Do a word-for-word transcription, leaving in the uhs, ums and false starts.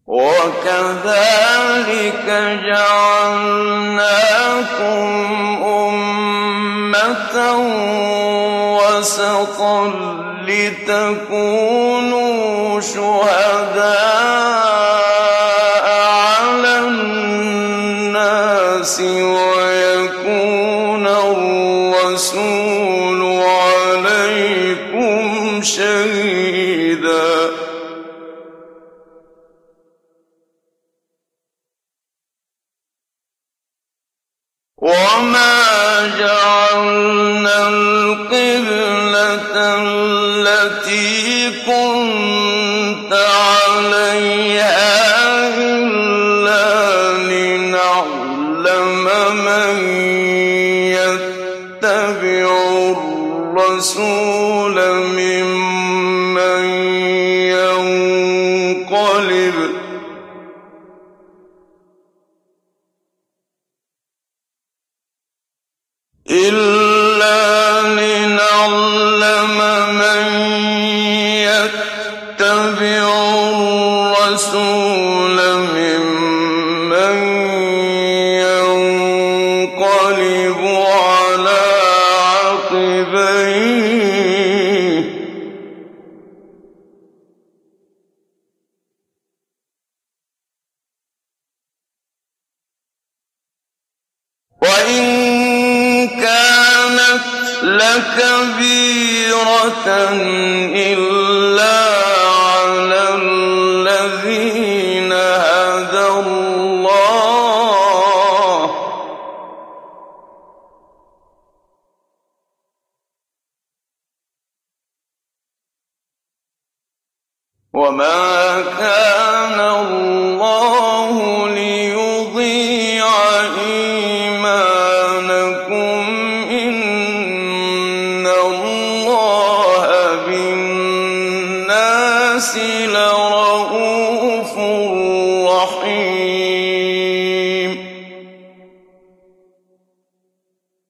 وَكَذَٰلِكَ جَعَلْنَاكُمْ أُمَّةً وَسَطًا لِّتَكُونُوا شُهَدَاءَ عَلَى النَّاسِ وَيَكُونَ الرَّسُولُ عَلَيْكُمْ شَهِيدًا ۗ وَمَا جَعَلْنَا الْقِبْلَةَ الَّتِي كُنتَ عَلَيْهَا إِلَّا لِنَعْلَمَ مَن يَتَّبِعُ الرَّسُولَ مِمَّن يَنقَلِبُ إِلَّا لِنَعْلَمَ مَن يَتَّبِعُ الرَّسُولَ مِمَّن يَنقَلِبُ عَلَىٰ عَقِبَيْهِ ۚ وَإِن كَانَتْ لَكَبِيرَةً إِلَّا عَلَى الَّذِينَ هَدَى اللَّهُ ۗ وَمَا كَانَ اللَّهُ لِيُضِيعَ إِيمَانَكُمْ ۚ إِنَّ اللَّهَ بِالنَّاسِ لَرَءُوفٌ رَّحِيمٌ.